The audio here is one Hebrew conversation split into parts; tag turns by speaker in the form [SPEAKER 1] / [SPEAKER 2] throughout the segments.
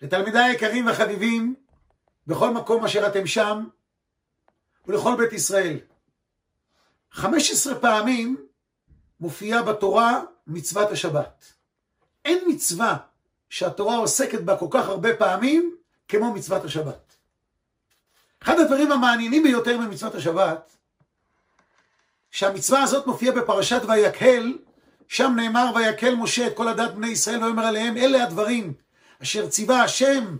[SPEAKER 1] לתלמידי היקרים וחביבים, בכל מקום אשר אתם שם, ולכל בית ישראל. 15 פעמים מופיעה בתורה מצוות השבת. אין מצווה שהתורה עוסקת בה כל כך הרבה פעמים כמו מצוות השבת. אחד הדברים המעניינים ביותר ממצוות השבת, שהמצווה הזאת מופיעה בפרשת ויקהל, שם נאמר ויקהל משה את כל עדת בני ישראל ויאמר עליהם, אלה הדברים אשר ציווה השם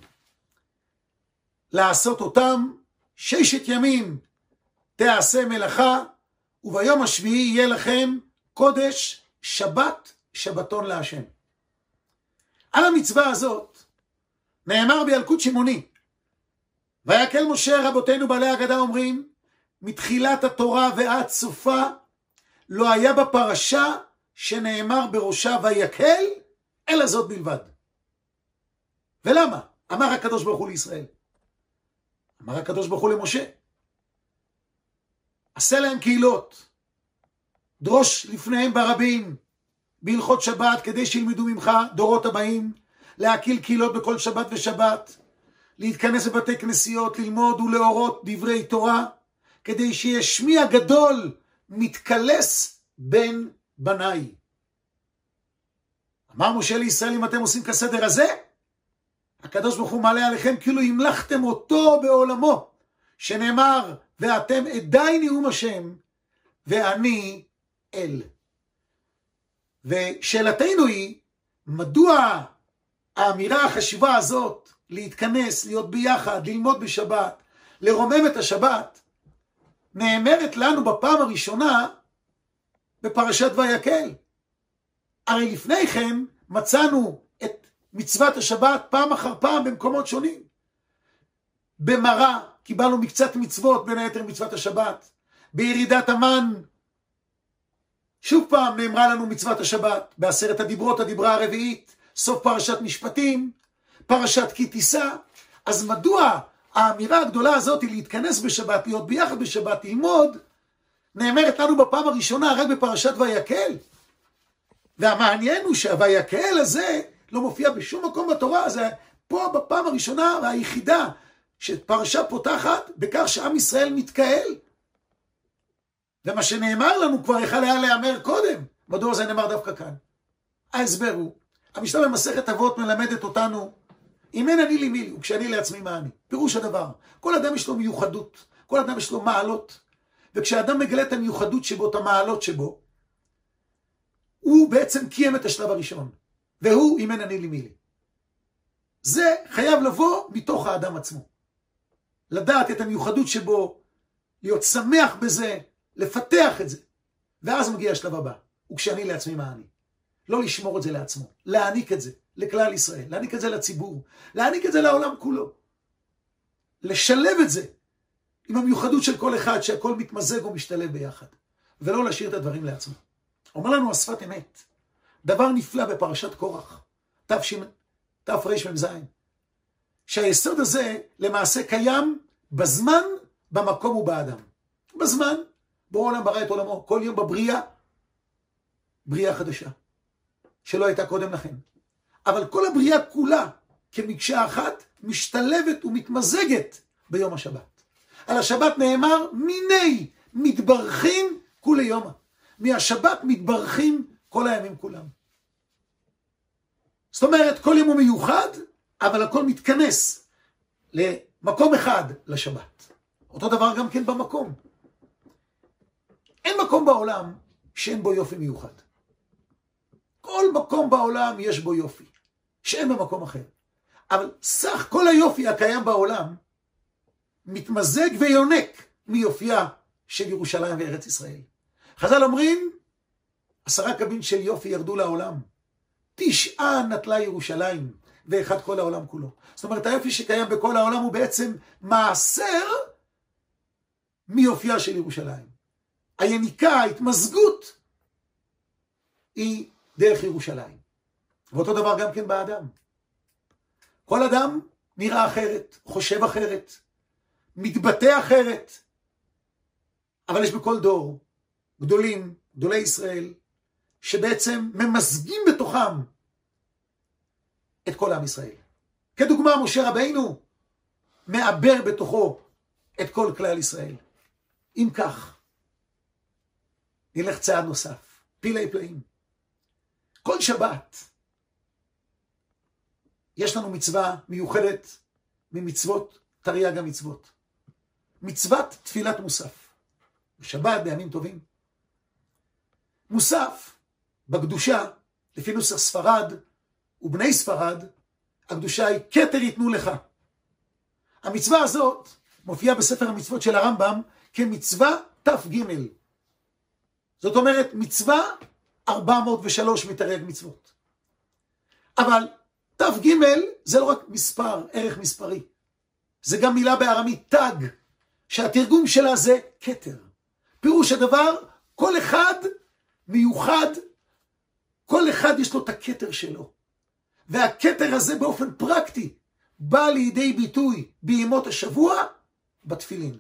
[SPEAKER 1] לעשות אותם, 6 ימים תעשה מלאכה, וביום השביעי יהיה לכם קודש שבת שבתון להשם. על המצווה הזאת נאמר בילקוט שמעוני, ויקהל משה, רבותינו בעלי ההגדה אומרים, מתחילת התורה ועד סופה לא היה בפרשה שנאמר בראשה ויקהל, אלא זאת בלבד. ולמה? אמר הקדוש ברוך הוא לישראל. אמר הקדוש ברוך הוא למשה, עשה להם קהילות, דרוש לפניהם ברבים, בהלכות שבת, כדי שילמדו ממך דורות הבאים, להקיל קהילות בכל שבת ושבת, להתכנס בבתי כנסיות, ללמוד ולהורות דברי תורה, כדי שיהיה שמי הגדול מתקלס בין בניי. אמר משה לישראל, אם אתם עושים כסדר הזה, הקדוש ברוך הוא מעלה עליכם כאילו המלכתם אותו בעולמו, שנאמר, ואתם עדיי נאום השם, ואני אל. ושאלתנו היא, מדוע האמירה החשובה הזאת, להתכנס, להיות ביחד, ללמוד בשבת, לרומם את השבת, נאמרת לנו בפעם הראשונה בפרשת ויקהל. הרי לפני כן מצאנו את מצוות השבת פעם אחר פעם במקומות שונים. במראה קיבלנו מקצת מצוות, בין היתר מצוות השבת. בירידת המן שוב פעם נאמרה לנו מצוות השבת. בעשרת הדיברות, הדיברה הרביעית, סוף פרשת משפטים, פרשת כי תישא. אז מדוע האמירה הגדולה הזאת היא להתכנס בשבת, להיות ביחד בשבת, ללמוד, נאמרת לנו בפעם הראשונה רק בפרשת ויקהל? והמעניין הוא שהויקהל הזה לא מופיע בשום מקום בתורה. זה פה בפעם הראשונה והיחידה שפרשה פותחת בכך שעם ישראל מתקהל. ומה שנאמר לנו כבר יכול היה להיאמר קודם. מדוע זה נאמר דווקא כאן? ההסבר הוא, המשנה במסכת אבות מלמדת אותנו, אם אין אני לי מי לי, וכשאני לעצמי מה אני. פירוש הדבר, כל אדם יש לו מיוחדות, כל אדם יש לו מעלות, וכשאדם מגלה את המיוחדות שבו, את המעלות שבו, הוא בעצם קיים את השלב הראשון, והוא אם אין אני לי מי לי. זה חייב לבוא מתוך האדם עצמו. לדעת את המיוחדות שבו, להיות שמח בזה, לפתח את זה, ואז מגיע השלב הבא, וכשאני לעצמי מה אני. לא לשמור את זה לעצמו, להעניק את זה לכלל ישראל, להעניק את זה לציבור, להעניק את זה לעולם כולו. לשלב את זה עם המיוחדות של כל אחד, שהכל מתמזג ומשתלב ביחד, ולא להשאיר את הדברים לעצמו. אומר לנו השפת אמת, דבר נפלא בפרשת קורח, תרמ"ז, שהיסוד הזה למעשה קיים בזמן, במקום ובאדם. בזמן, בורא עולם ברא את עולמו, כל יום בבריאה, בריאה חדשה, שלא הייתה קודם לכן. אבל כל הבריאה כולה, כמקשה אחת, משתלבת ומתמזגת ביום השבת. על השבת נאמר, מיני מתברכים כולי יומה. מהשבת מתברכים כל הימים כולם. זאת אומרת, כל יום הוא מיוחד, אבל הכל מתכנס למקום אחד לשבת. אותו דבר גם כן במקום. אין מקום בעולם שאין בו יופי מיוחד. כל מקום בעולם יש בו יופי, שאין במקום אחר. אבל סך כל היופי הקיים בעולם, מתמזג ויונק מיופייה של ירושלים וארץ ישראל. חז"ל אומרים, 10 קבין של יופי ירדו לעולם, 9 נטלה ירושלים, ואחד כל העולם כולו. זאת אומרת, היופי שקיים בכל העולם הוא בעצם מעשר מיופייה של ירושלים. היניקה, ההתמזגות, היא דרך ירושלים. ואותו דבר גם כן באדם. כל אדם נראה אחרת, חושב אחרת, מתבטא אחרת. אבל יש בכל דור גדולים, גדולי ישראל, שבעצם ממזגים בתוכם את כל עם ישראל. כדוגמה, משה רבינו מעבר בתוכו את כל כלל ישראל. אם כך, נלך צעד נוסף, פלאי פלאים. כל שבת יש לנו מצווה מיוחדת ממצוות תרי"ג המצוות. מצוות תפילת מוסף. בשבת, בימים טובים. מוסף, בקדושה, לפי נוסח ספרד ובני ספרד, הקדושה היא כתר ייתנו לך. המצווה הזאת מופיעה בספר המצוות של הרמב"ם כמצווה ת"ג. זאת אומרת, מצווה 403 מתרי"ג מצוות. אבל ת"ג זה לא רק מספר, ערך מספרי. זה גם מילה בארמית תג, שהתרגום שלה זה כתר. פירוש הדבר, כל אחד מיוחד, כל אחד יש לו את הכתר שלו. והכתר הזה באופן פרקטי בא לידי ביטוי בימות השבוע בתפילין.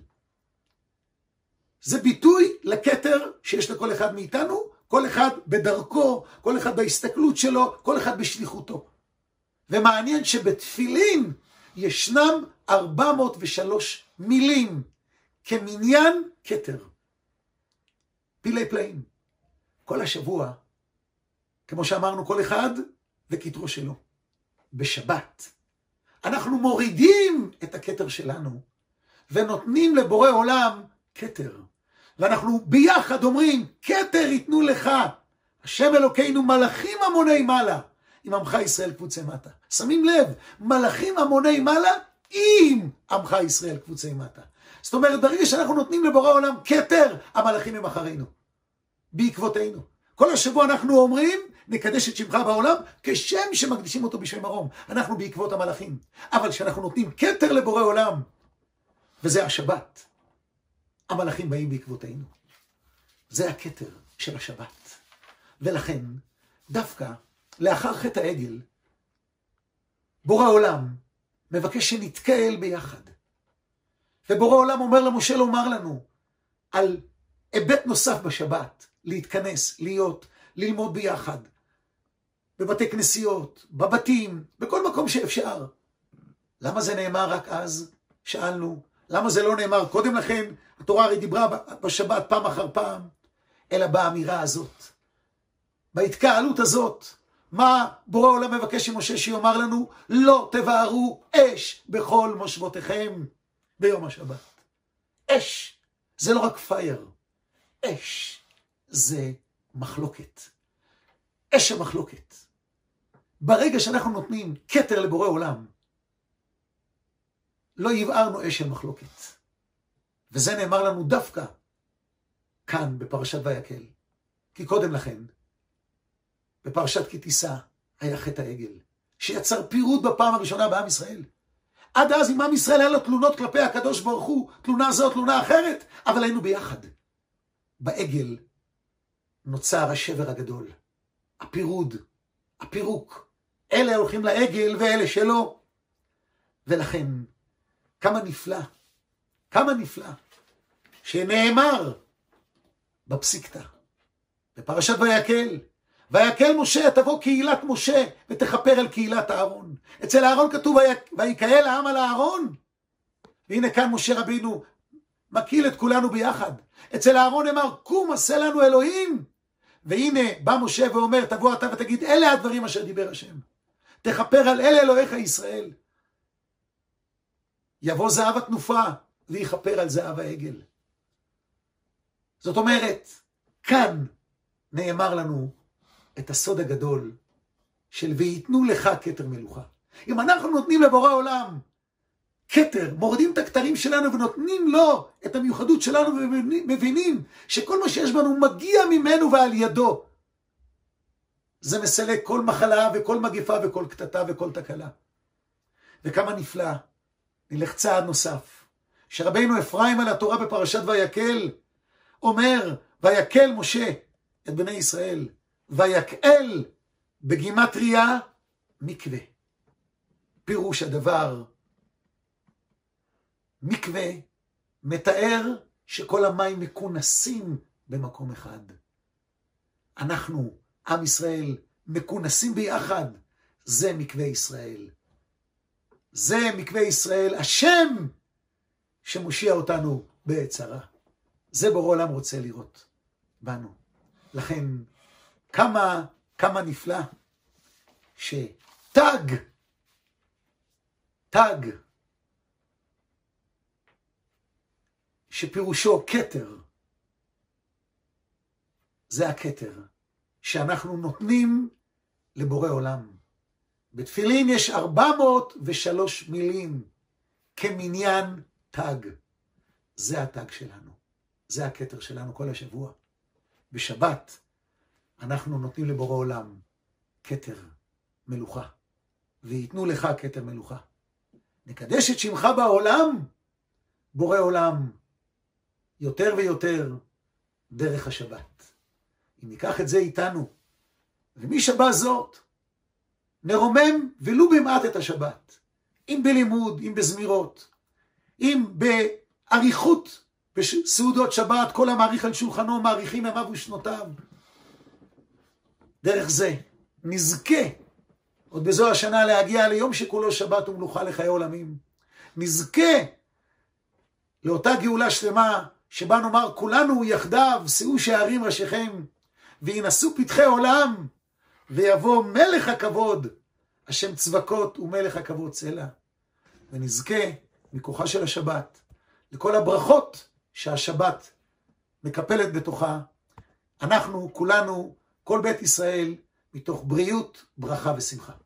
[SPEAKER 1] זה ביטוי לכתר שיש לכל אחד מאיתנו, כל אחד בדרכו, כל אחד בהסתכלות שלו, כל אחד בשליחותו. ומעניין שבתפילין ישנם 403 מילים כמניין כתר. פלאי פלאים. כל השבוע, כמו שאמרנו, כל אחד וכתרו שלו. בשבת אנחנו מורידים את הכתר שלנו ונותנים לבורא עולם כתר. ואנחנו ביחד אומרים, כתר ייתנו לך, השם אלוקינו מלאכים המוני מעלה, עם עמך ישראל קבוצי מטה. שמים לב, מלאכים המוני מעלה עם עמך ישראל קבוצי מטה. זאת אומרת, ברגע שאנחנו נותנים לבורא עולם כתר, המלאכים הם אחרינו, בעקבותינו. כל השבוע אנחנו אומרים, נקדש את שמך בעולם, כשם שמקדישים אותו בשם מרום. אנחנו בעקבות המלאכים. אבל כשאנחנו נותנים כתר לבורא עולם, וזה השבת, המלאכים באים בעקבותינו. זה הכתר של השבת. ולכן, דווקא לאחר חטא העגל, בורא עולם מבקש שנתקהל ביחד. ובורא עולם אומר למשה לומר לנו על היבט נוסף בשבת, להתכנס, להיות, ללמוד ביחד, בבתי כנסיות, בבתים, בכל מקום שאפשר. למה זה נאמר רק אז? שאלנו. למה זה לא נאמר קודם לכן? התורה הרי דיברה בשבת פעם אחר פעם, אלא באמירה הזאת, בהתקהלות הזאת. מה בורא עולם מבקש ממשה שיאמר לנו? לא תבערו אש בכל מושבותיכם ביום השבת. אש זה לא רק פייר, אש זה מחלוקת. אש המחלוקת. ברגע שאנחנו נותנים כתר לבורא עולם, לא יבערנו אש של מחלוקת. וזה נאמר לנו דווקא כאן בפרשת ויקל. כי קודם לכן, בפרשת כי תישא היה חטא העגל, שיצר פירוד בפעם הראשונה בעם ישראל. עד אז עם עם ישראל היה לו תלונות כלפי הקדוש ברוך הוא, תלונה זו, תלונה אחרת, אבל היינו ביחד. בעגל נוצר השבר הגדול, הפירוד, הפירוק. אלה הולכים לעגל ואלה שלא. ולכן, כמה נפלא, שנאמר בפסיקתא, בפרשת ויקל, ויקל משה, תבוא קהילת משה ותכפר על קהילת אהרון. אצל אהרון כתוב ויקהל העם על אהרון. והנה כאן משה רבינו מקיל את כולנו ביחד. אצל אהרון אמר, קום עשה לנו אלוהים. והנה בא משה ואומר, תבוא אתה ותגיד, אלה הדברים אשר דיבר השם. תכפר על אלה אלוהיך ישראל. יבוא זהב התנופה ויכפר על זהב העגל. זאת אומרת, כאן נאמר לנו את הסוד הגדול של ויתנו לך כתר מלוכה. אם אנחנו נותנים לבורא עולם כתר, מורדים את הכתרים שלנו ונותנים לו את המיוחדות שלנו ומבינים שכל מה שיש בנו מגיע ממנו ועל ידו, זה מסלק כל מחלה וכל מגפה וכל קטטה וכל תקלה. וכמה נפלא, נלך צעד נוסף, שרבינו אפרים על התורה בפרשת ויקל אומר, ויקל משה את בני ישראל, ויקל בגימטריה מקווה. פירוש הדבר, מקווה מתאר שכל המים מכונסים במקום אחד. אנחנו, עם ישראל, מכונסים ביחד, זה מקווה ישראל. זה מקווה ישראל, השם שמושיע אותנו בעת צרה. זה בורא עולם רוצה לראות בנו. לכן, כמה נפלא שתג, שפירושו כתר, זה הכתר שאנחנו נותנים לבורא עולם. בתפילין יש 403 מילים כמניין תג. זה התג שלנו, זה הכתר שלנו כל השבוע. בשבת אנחנו נותנים לבורא עולם כתר מלוכה, ויתנו לך כתר מלוכה. נקדש את שמך בעולם, בורא עולם, יותר ויותר דרך השבת. אם ניקח את זה איתנו, ומשבת זאת נרומם ולו במעט את השבת, אם בלימוד, אם בזמירות, אם בעריכות בסעודות שבת, כל המעריך על שולחנו מעריכים ימיו ושנותיו. דרך זה נזכה עוד בזו השנה להגיע ליום שכולו שבת ומלוכה לחיי עולמים. נזכה לאותה גאולה שלמה שבה נאמר כולנו יחדיו שאו שערים ראשיכם וינשאו פתחי עולם ויבוא מלך הכבוד השם צבקות ומלך הכבוד סלע. ונזכה מכוחה של השבת לכל הברכות שהשבת מקפלת בתוכה. אנחנו כולנו, כל בית ישראל, מתוך בריאות, ברכה ושמחה.